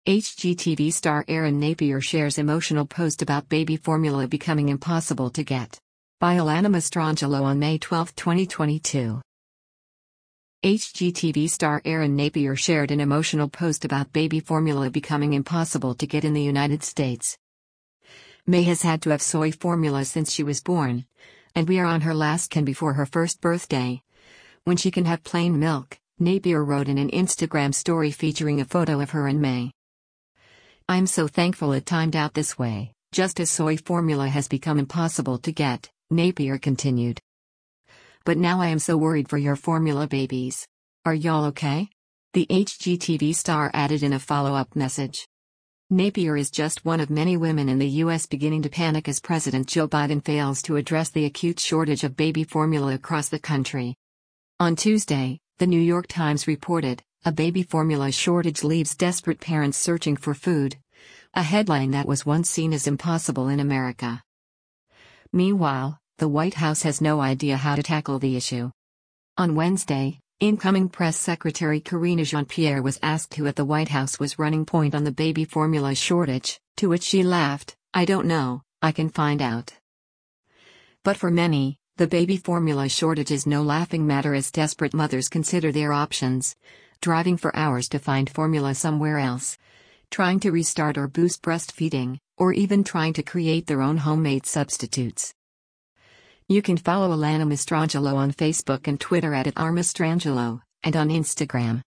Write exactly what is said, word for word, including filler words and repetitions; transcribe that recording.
H G T V star Erin Napier shares emotional post about baby formula becoming impossible to get. By Alana Mastrangelo on May twelfth, twenty twenty-two. H G T V star Erin Napier shared an emotional post about baby formula becoming impossible to get in the United States. May has had to have soy formula since she was born, and we are on her last can before her first birthday. When she can have plain milk, Napier wrote in an Instagram story featuring a photo of her and May. "I'm so thankful it timed out this way, just as soy formula has become impossible to get," Napier continued. "But now I am so worried for your formula babies. Are y'all okay?" The H G T V star added in a follow-up message. Napier is just one of many women in the U S beginning to panic as President Joe Biden fails to address the acute shortage of baby formula across the country. On Tuesday, The New York Times reported, "A baby formula shortage leaves desperate parents searching for food," a headline that was once seen as impossible in America. Meanwhile, the White House has no idea how to tackle the issue. On Wednesday, incoming Press Secretary Karine Jean-Pierre was asked who at the White House was running point on the baby formula shortage, to which she laughed, "I don't know, I can find out." But for many, the baby formula shortage is no laughing matter as desperate mothers consider their options: driving for hours to find formula somewhere else, trying to restart or boost breastfeeding, or even trying to create their own homemade substitutes. You can follow Alana Mastrangelo on Facebook and Twitter at armastrangelo, and on Instagram